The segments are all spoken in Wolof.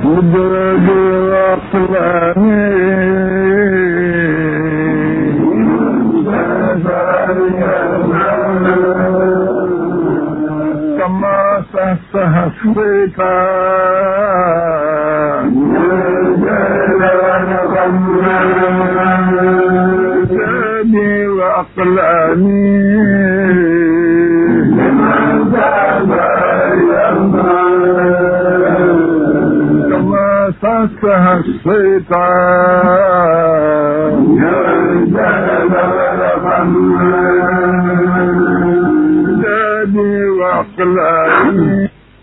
مدرج أقلامي كما سهسه الشيطان جسدي وأقلامي كما سهسه الشيطان جسدي وأقلامي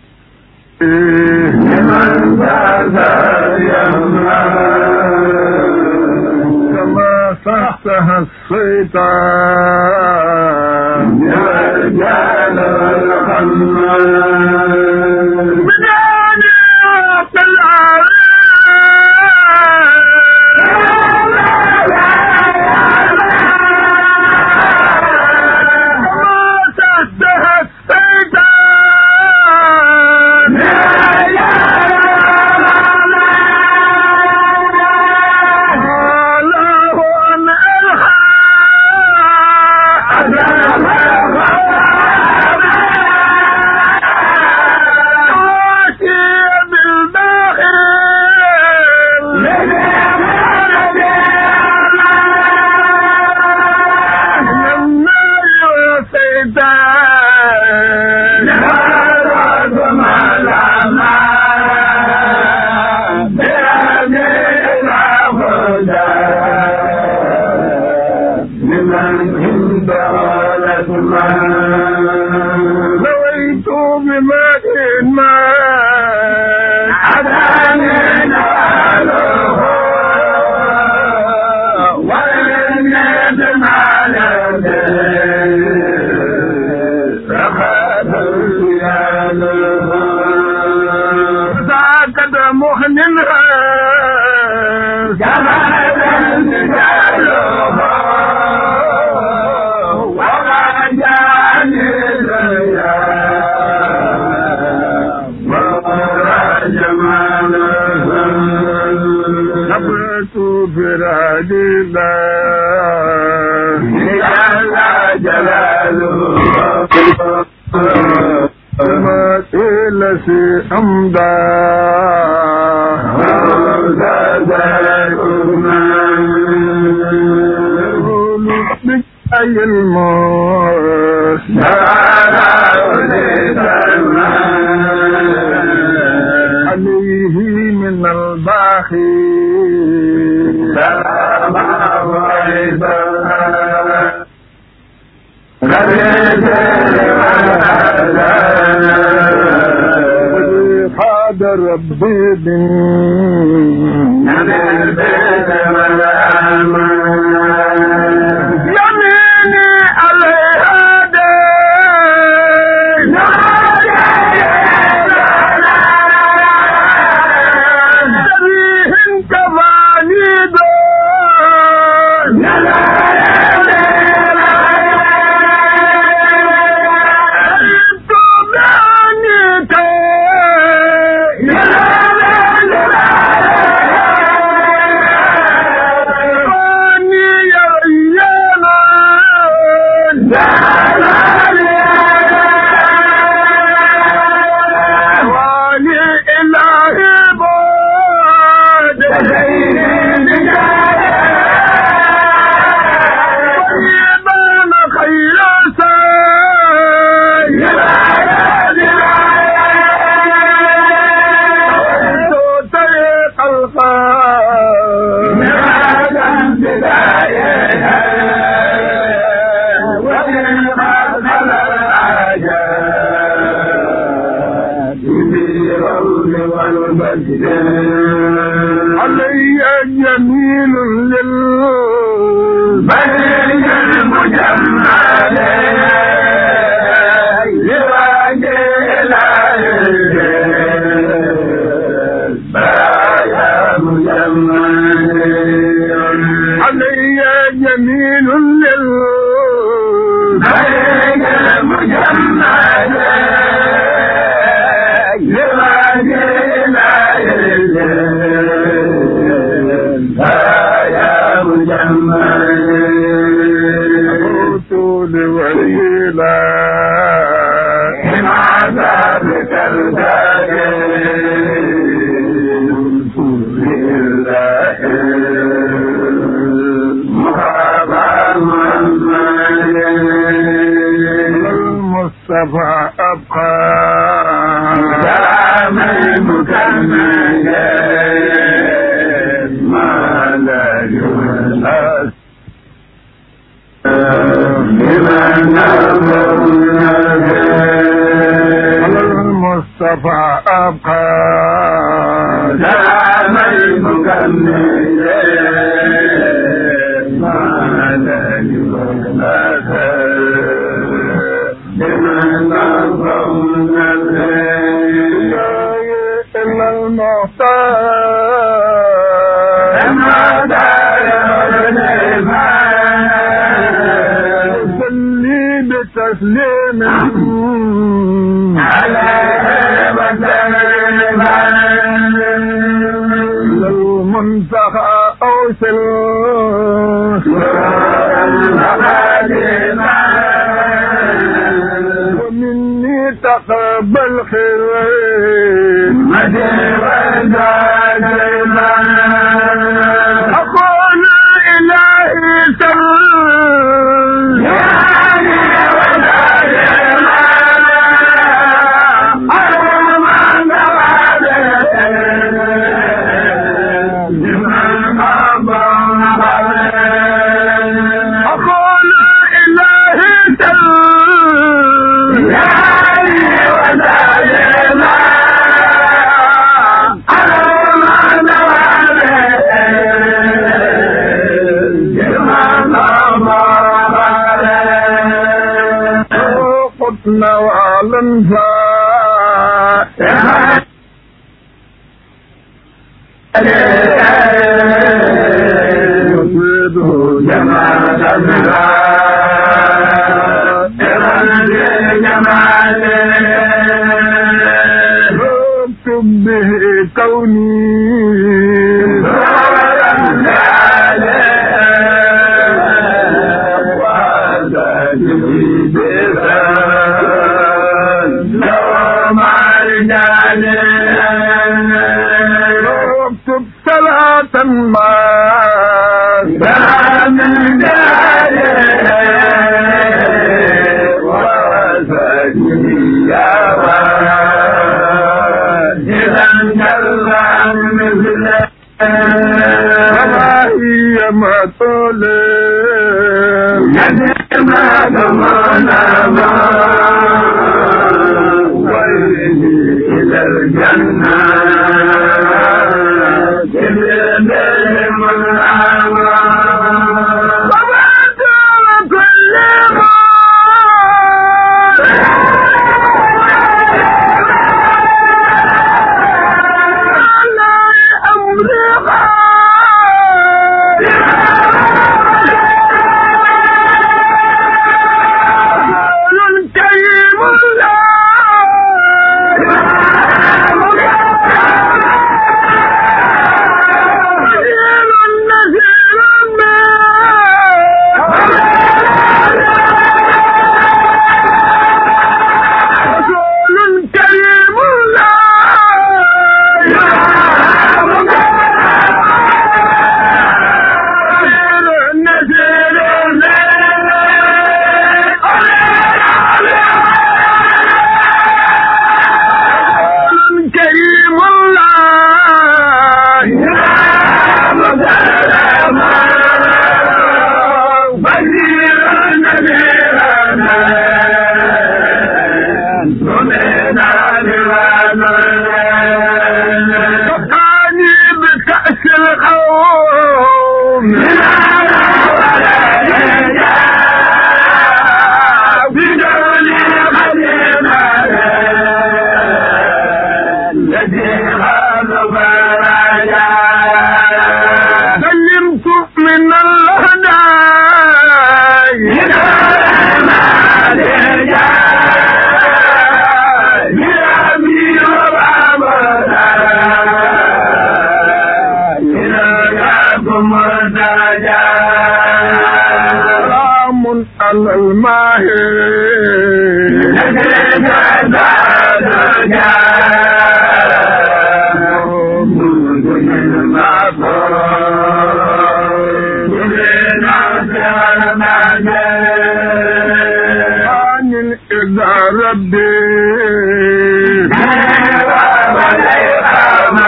كما سهسه الشيطان يرجال الخمام بداني وقلعي نويت بماء ما عداني ناله ولم يدمع لديه رخاء رياله ذاك دمهنها جمالا نجاله فراد الله جل جلاله ما إلسي أمدا أي الموت عليه من الباخي سلام وعيدا حاد ربي بن نبي البيت والأمان يميني عليها دين سبيه كفاني دون علي جميل للبني المجمل لوجه البرايا مجمل علي جميل للبني المجمل لوجه المصطفى أبقى سلام المكمل ما لا يبقى لمن أرضنا إلا المختار ما دار صلي بتسليم على لو منتهى أوصل ومني تقبل خير أقول إلهي سر وعلم يصيبه جمال اكتب به كوني واكتب صلاة ما سلام الجلال وسجدي يا واجدا جل مثله وما هي مطلب ما كمانا ما إلى الجنة جبريل المنعم وبعد كل ما على أمرها كريم الله ربي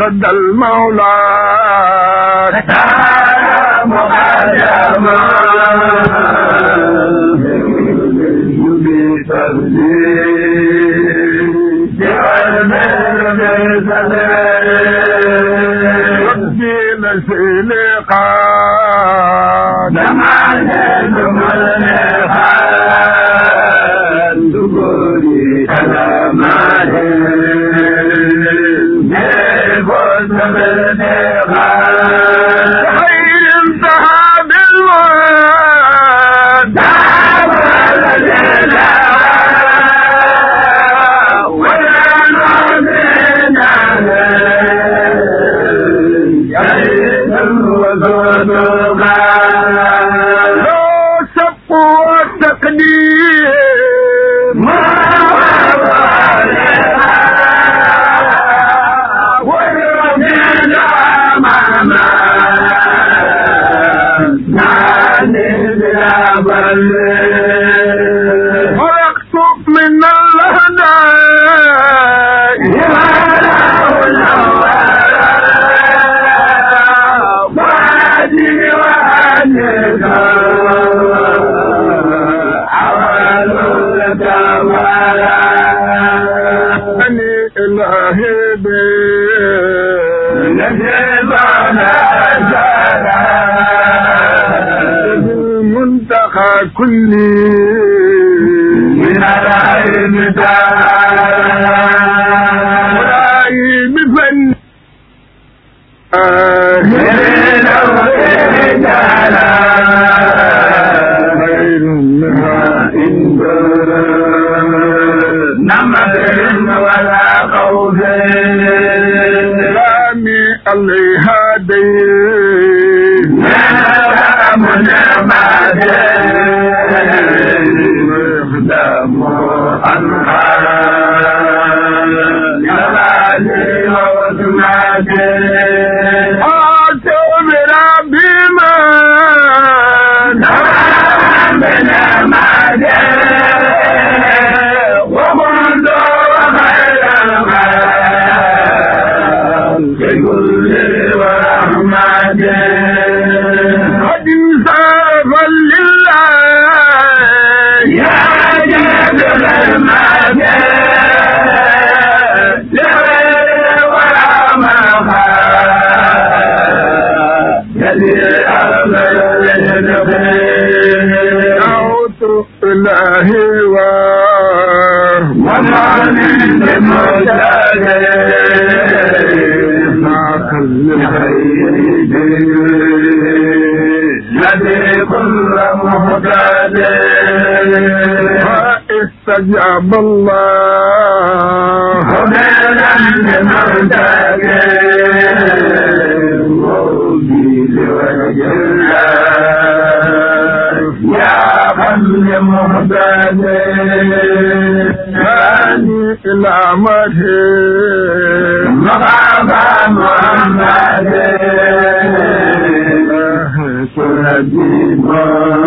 صدى المولى تعالى مقدما ربي لسلقا زمان الملقا دبوري كلامات نبوت بالنقا خير انتهى بالوعد لو سبقوا التقديم ورقصب من إلهي المنتقى كلي من العلم وراي بفن خير منها ولا خوف رامي عليها دين يخدم عنها يلالي وسمعتي أعتبر بما ربنا ما ومنذ خير الخلق كل ورحمة قد انصرف لله يا جابر المدى لغير ولا مخاف يدي أغلى دعوت إلهي ومن بمجاهد ما كل خير الذي كل محتاج استجاب الله ومن بمحتاج موجي لوجه الله يا قلب محتاج ثاني إلى مدحي مقام محمد سنجيب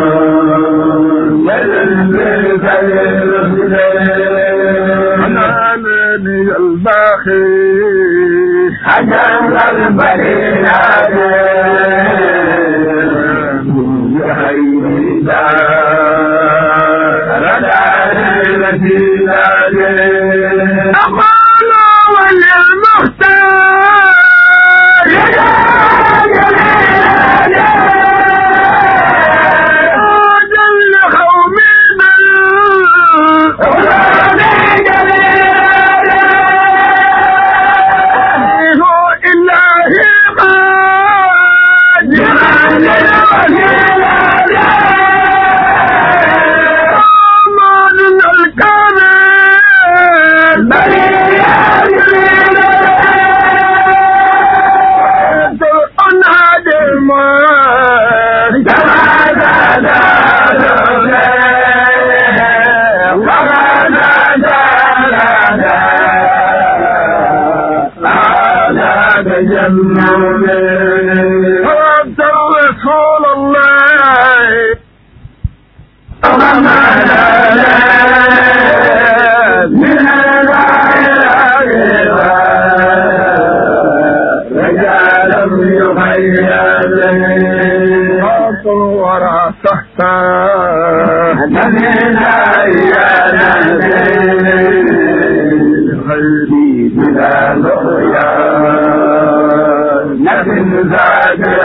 حنانني الباخي حجر البريات بخير دار أقول وللمختار جل قومي إلهي قد أمان الكامل وأنت رسول الله رجالا يخيل خاط الورى تحتا من أيانا خيري بلا لقيا نبي ذاكر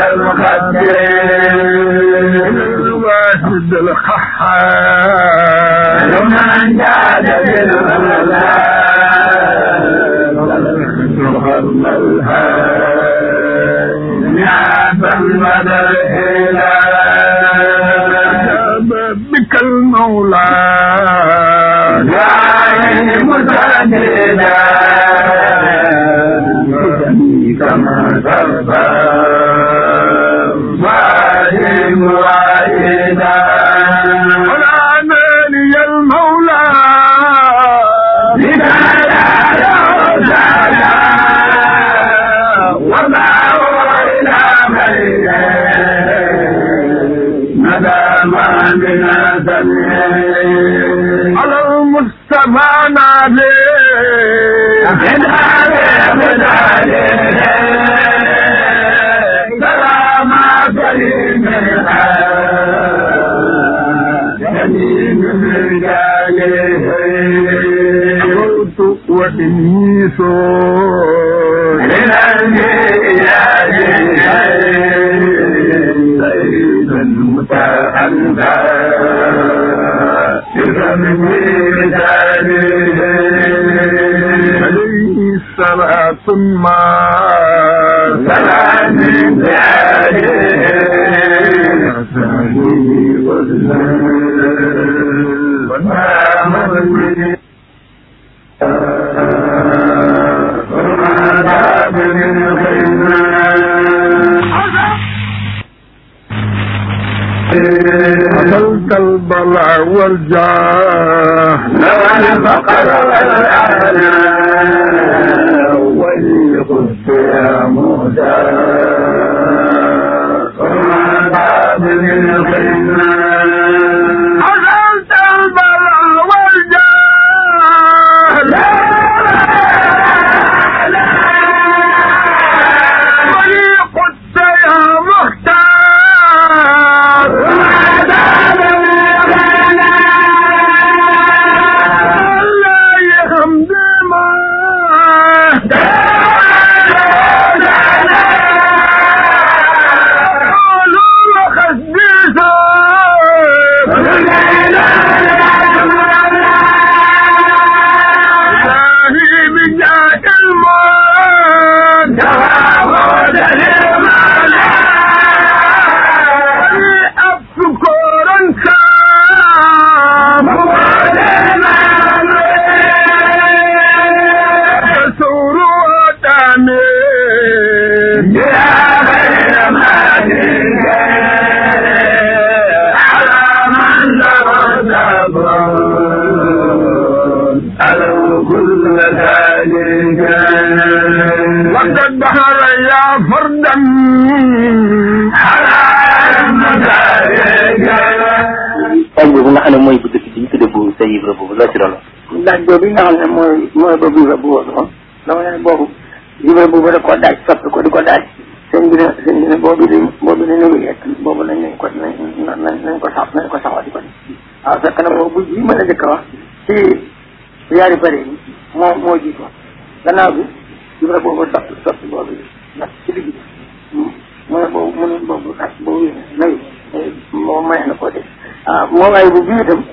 المخدرين الواحد الخحار ومن جاد بالغلا نعبا مدى بك المولى يا مساجدا كما ترضى صاحب واحدا والعمالي المولى وما هو إلى خير ندما من سبيل على المصطفى نادي قلت وإني سوء سيد المتحدى عليه صلاة ما سلام قتلت البلاء والجاه لو الفقر والأعلى وليقص يا موسى وما بعد من الخدمة قتلت البلاء والجاه وليقص يا مختار الله يحمد ما قالوا خديثا إلهي بجاك الموت أفكارا سام تسور وتامين وقد الدهر يا فردا tàgg bi nga xam ne mooy bu dëkk bi ñu tuddee bu say Ibra boobu loo ci doon laaj boobu nga xam ne mooy ba Ibra boobu moom dama ne boobu Ibra boobu da koo daaj soppi ko di ko daaj seen bi ne boobu ne néew yekk boobu nañ ko saxoo di ko def waaw fekk na boobu ji ma la jëkk a wax ci yaari bëri yi moo jiitu gannaaw bi Ibra boobu soppi boobu nag ci digg bi mu ne boobu ak boobu nawi moom may na koo def moo waay bu bii itam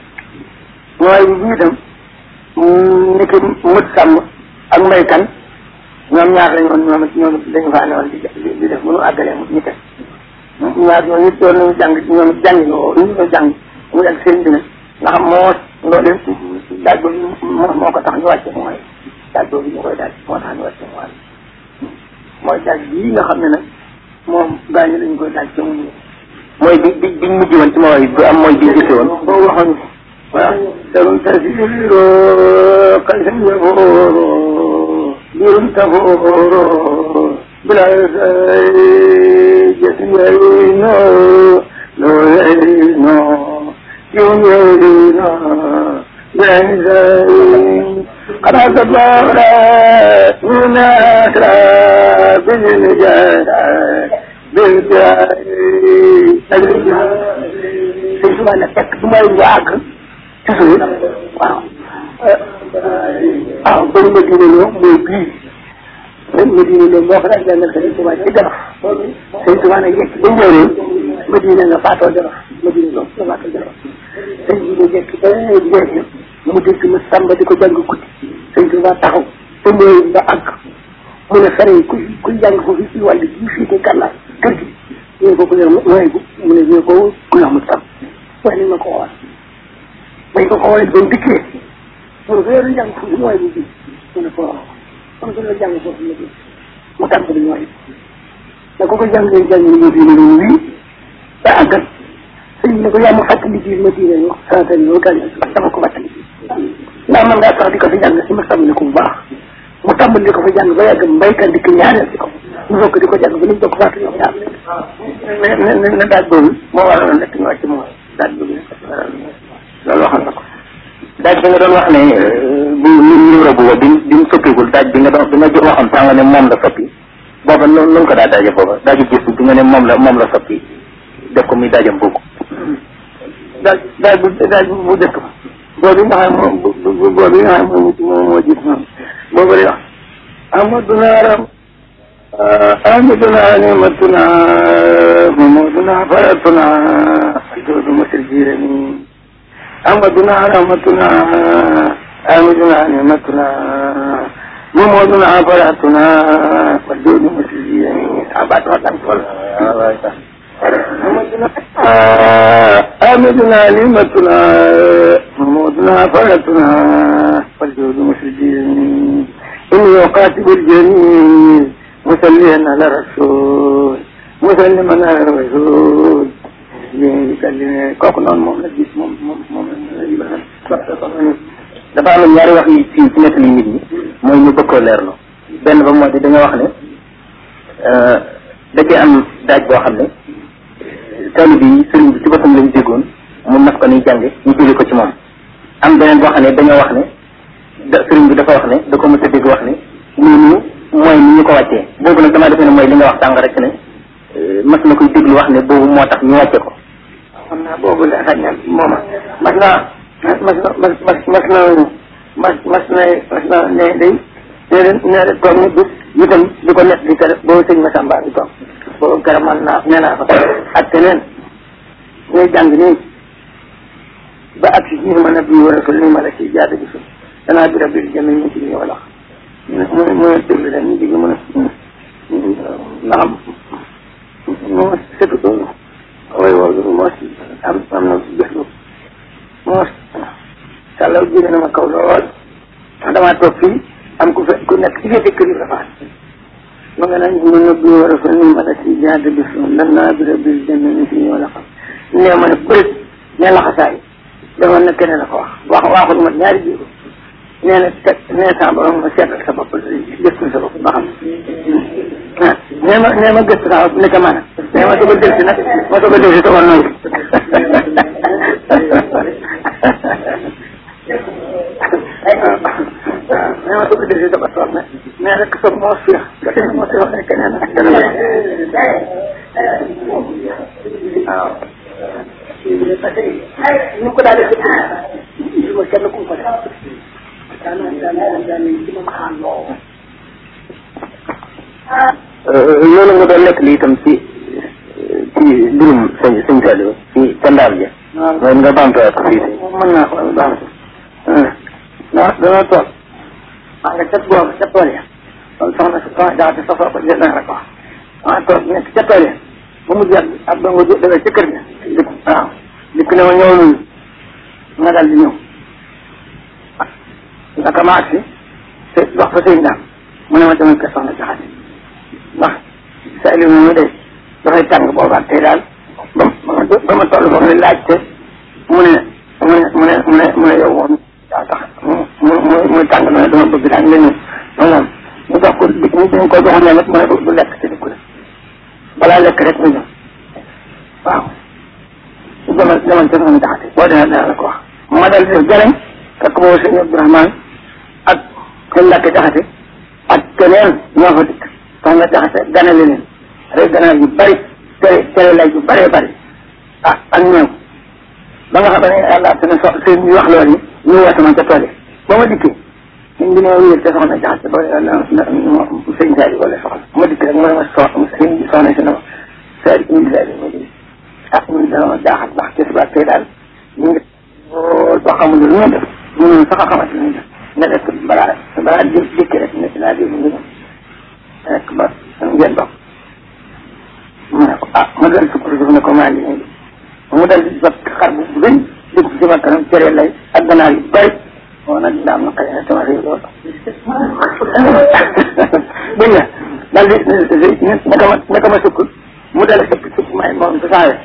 ni ki mët sàmm ak mbaykan ñoom ñaar lañ woon ñoom dañu faa ne woon di def bu nu àggalee ñu teg ñaar ñooñu it doon nañu jàng ñoom it jàngi ñu ñu jàng mu ak seen bi nag nga xam moo loolu daaj boobu moo ko tax ñu wàcce mooy daaj boobu ñu koy daaj moo tax ñu wàcce mooy daaj bii nga xam ne nag moom gaañu lañu koy daaj ca mu mooy biñ mujj woon ci ma bu am mooy bi jëkke woon boobu waxoon waaw darun tasiro kalsam yafooro birun tafooro bila jasiyayno loyayno yumyayno bilanisay خلاص الله من أسرى بالنجاة بالجاه sëñ Tuubaa nag fekk du may nga àgg ci suuf waaw waaw ba Madina loo mooy bii Madina loo moo ko daan jàngal sëñ Tuubaa ci Jolof sëñ Tuubaa nag yegg ba ñëwee Madina nga faatoo Jolof Madina loo nga faatoo Jolof sëñ bi nga jekk ba jeex mu dégg ma Samba di ko jàng guddi sëñ Tuubaa taxaw te mooy nga àgg mu ne fere yi kuy jàng foofu ci wàll ji fii te gànnaar kër gi ñu ko ku yor mooy mu ne ñu ko ku yor mu tam waaye ni ma ko xool bañ ko xoolee ba mu dikkee mu ne ko yow jàng foofu mooy bu bii mu ne ko mu ne ko la jàng foofu la bii mu tàmbali mooy da ko jàngee jàng ni bii ne loolu wii ba àggal sëñ bi ne ko yaa ma fàttali bii ma diine wax santal yow gànnaar dama ko fàttali ndax man ngaa sax di ko fi jàng si ma tàmbali ko bu baax mu tàmbali ko fa jàng ba yàgg mbaykat dikk ñaareel ci ko ñu bokk di ko jàng ba ñu bokk fàtte ñoom ñaar ne daaj boobu moo waroon nekk ñu wàcc moo daaj boobu loolu waxal na ko daaj bi nga doon wax ne bu numéro bu bi mu soppigul daaj bi nga doon bi nga waxoon sax nga ne moom la soppi booba nu ko daa daaje booba daaju gis bi nga ne moom la soppi def ko muy daajam boobu daaj bu dëkk ba boobu nga xam moom boobu nga xam moom moo gis moom boobu lay wax amaduna ram أمدنا نعمتنا محمودنا فرتنا جود مصر جيرني أمدنا رحمتنا أمدنا نعمتنا محمودنا فرتنا جود مصر جيرني أبعد وطن كل أمدنا نعمتنا محمودنا فرتنا جود مصر جيرني إني أقاتل الجميل مسلما على الرسول مسلما على الرسول kooku noonu moom la gis moom dafa am ñaari wax yi ci nekk li nit ñi mooy ñu bëgg koo leerlu benn ba moo di dañoo wax ne da cee am daaj boo xam ne taalibe yi sëriñ bi ci boppam lañu déggoon mu nas ko ni jànge ñu jëlee ko ci moom am beneen boo xam ne dañoo wax ne sëriñ bi dafa wax ne da ko mës a dégg wax ne noonu mooy ni ñu ko wàccee boobu nag damaa defe ne mooy li nga wax sànq rek ne mas na koy déglu wax ne boobu moo tax ñu wàcce ko xam naa boobu la xaj na mooma mas na ne day ne de toog ni bis itam di ko nekk di tere boobu sëñ Massamba di toog boobu garab man naa nee naa ko ak keneen ñuy jàng nii ba ak si ñu mën a bii war a sol ni ma la ci jaata gi suuf danaa bira bir jëme ñu ci ñëw la mu déglu leen ñu digg mën a ndaxam moo surtout way woowu moo si am na gëstu moo sàllaw jege na ma kaw lool ndax damaa toog fii am ku nekk ci féete kër yi dafa ma nga naan mën na bii war a sol ni ma la ci jaata gi suuf danaa bira bir jëme ñu ci ñëw la xam nee ma ne bërit ne laxasaay dama na keneen la ko wax waxul ma ñaari jigo nee na teg nee sa borom ma seetal sa bopp gëstu sa bopp ba xam nee ma gëstu sa bopp nekk maanaam nee ma soog a delsi nag ma soog a delsi soog a noonu nee ma soog a delsi soog a toog nag nee rek soog moo fiix moo fiix ne keneen ak keneen waaw ñu ko daal di ma kenn ku ko def loolu nga doon nekk li itam ci mbirum sëñ Saliou ci ca Ndaam ja mooy nga bamtuwaat ko fii mën naa ko baax ndax dana toog maa nga ca boobu ca tool ya loolu soxna jaxate sosoo ko jël na rek wax maa toog nekk ca tool ya ba mu jeex ak ba nga demee ca kër ga dikk waaw dikk ne ma ñëw nuyu nga daal di ñëw naka ma agsi te wax fa sëñ Ndaam mu ne ma demal kër soxna jaxate ndax Saliou moomu de dafay tàng boobaat tey daal ba ma toll foofu ne laajte mu ne yow moom daa tax muy tàng na dama bëgg daal nga ñëw moom mu jox ko ñu ko joxoon ne nag mu ne du lekk te dikku la balaa lekk rek nga ñëw waaw demal ca soxna jaxate boo demee dana la ko wax ma dal di def jaleñ fekk boobu sëñ Abdourahmane ak seen Mbàkke Jaxate ak keneen ñoo fa dikk soxna Jaxate ganale leen rek ganaar yu bari tere lay yu bëree bëri ak ñëw ba nga xam ne yàlla te ne seen ñu wax loolu ñu woote ma ca tool yi ba ma dikkee ñun dina wéyal te soxna Jaxate ba sëñ Saali wala soxna ma dikk rek mu ne ma soxna si na ma Saali indi Saali ma di ñun dama jaaxal ndax ci suba tey daal ñu ngi lool ba xamul lu ñu def ñu sax a xamante ni nga def balaa dikki rek ne dinaa déglu nga ñëw rek ba ngeen bokk mu ne ko ma dal sukk suuf ne ko maa ngi nii mu dal di jot xar bu rëy dugg ci sama kanam cere lay ak ganaar yu bëri moo nag dina am na xëy na sama réew loolu dégg nga daal di naka ma sukk mu dal sukk may moom su saawee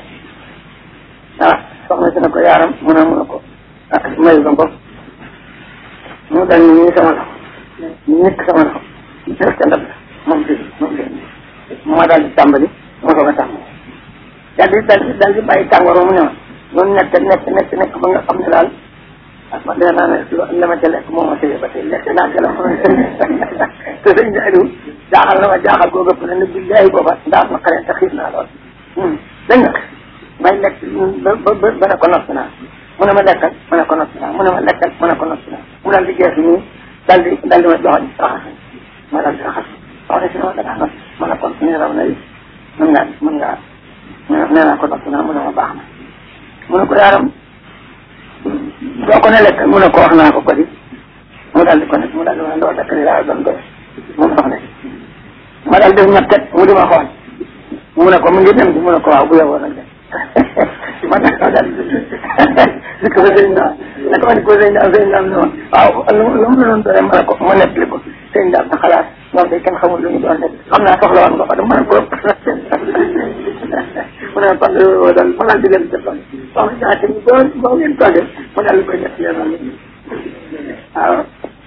soxna si ne ko yaaram mu ne ko mayu ba bopp mu dal ni ñii sama loxo ñëkk sama loxo def ca ndab moom ma daal di tàmbali moo soog a tàmbali daal di bàyyi tàngoor mu ne ma noonu nekk ba nga xam ne daal ak man dee naa ne la ma ca lekk moo ma tëye ba tey lekk naa ca la te sëñ Aliou jaaxal na ma jaaxal koo gëpp ne ne billahi booba ndax ma xaree te xiif naa lool dañ nga may lekk ba ne ko noppi naa mu ne ma lekkal ma ne ko noppi naa mu ne ma lekkal ma ne ko noppi naa mu daal di geesu nii daal di ma joxoñ raxas ma daal di raxas wax ne si ma dangaa noppi ma ne kon nii raw na yi mën ngaa nee naa ko noppi naa mu ne ma baax na mu ne ko yaaram doo ko ne lekk mu ne ko wax naa ko di mu daal di ko nekk mu daal di ma ndoo lekk li laa doon doy moom soxna si ma daal def ñettet mu di ma xool mu ne ko mu ngi dem di mu ne ko waaw bu yowoo nag de man daal di ko sëñ daal ne ko ko sëñ daal ne woon waaw lu mu doon doole ma ne ko ma nettali ko sëñ daal na xalaat moom day kenn xamul lu ñu doon def xam naa soxla woon nga ko de ma ne ko mu ne kon daal ma daal di leen jëfal soxna Jaxate ñu boo ngeen toogee ma daal di koy def leen waaw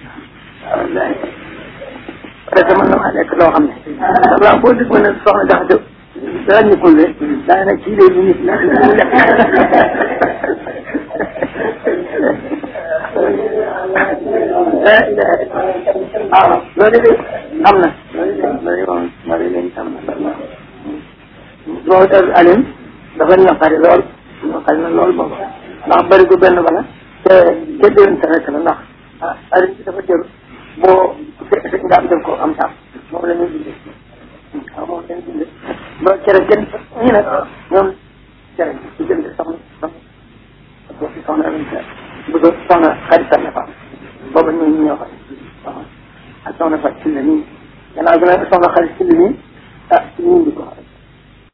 parce que mën na maa nekk loo xam ne waaw boo dégg ma ne soxna Jaxate dara ñëppul de daa nag kii léegi nit na lu lekk waaw loolu de am na loolu leen am na boo def Alioune dafa naqari lool na lool boobu ndax bëri gu benn bala te déwén sa rek la ndax Alioune bi dafa jël boo fekk nga am jël ko am sax moom la ñuy dundee waaw moom la ñuy dundee ba cere kenn ñu ne ñoom cere ci jënd soxna bu doon soxna xaritam na fa booba ñoo fa waaw ak soxna fa ci la nii gannaaw gi nag soxna xarit ci la nii